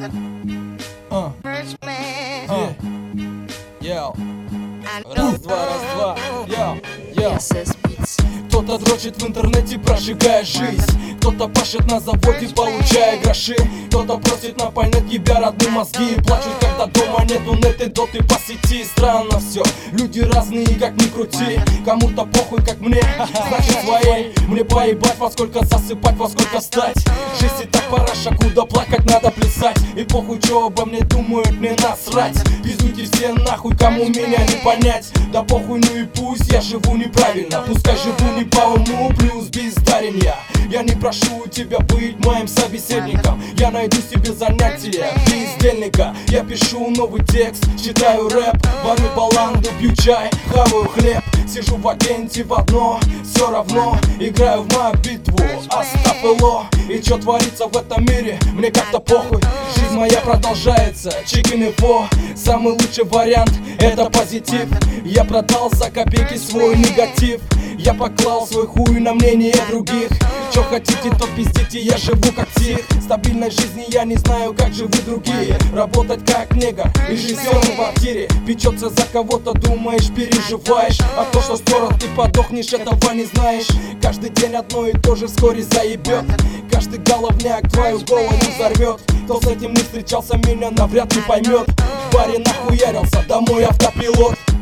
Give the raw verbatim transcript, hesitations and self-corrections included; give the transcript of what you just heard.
А. А. Йоу. Раз, два, раз, два. Йоу, йоу. Кто-то дрочит в интернете, прожигая жизнь. Кто-то пашет на заводе, получая гроши. Кто-то просит напольнять ебя родные мозги. Плачут, когда дома нету неты, доты по сети. Странно все, люди разные, как ни крути. Кому-то похуй, как мне, значит своей. Мне поебать, во сколько засыпать, во сколько встать. Жизнь и так параша, куда плакать, надо плясать. И похуй, что обо мне думают, мне насрать. Пиздуйте все нахуй, кому меня не понять. Да похуй, ну и пусть я живу неправильно. Пускай живу не по уму, плюс бездарен я. Я не прошу у тебя быть моим собеседником. Я найду себе занятие бездельника. Я пишу новый текст, читаю рэп, варю баланду, пью чай, хаваю хлеб. Сижу в агенте в одно, все равно играю в мою битву. Остап Эло. И чё творится в этом мире, мне как-то похуй. Жизнь моя продолжается, chicken info. Самый лучший вариант — это позитив. Я продал за копейки свой негатив. Я поклал свой хуй на мнение других. Чё хотите, то пиздите, я живу как псих. Стабильной жизни я не знаю, как живут другие. Работать как негр и жить в квартире. Печется за кого-то, думаешь, переживаешь. А то, что скоро ты подохнешь, этого не знаешь. Каждый день одно и то же вскоре заебет. Каждый головняк твою голову взорвет. Кто с этим не встречался, меня навряд ли поймет. В баре нахуярился, домой автопилот.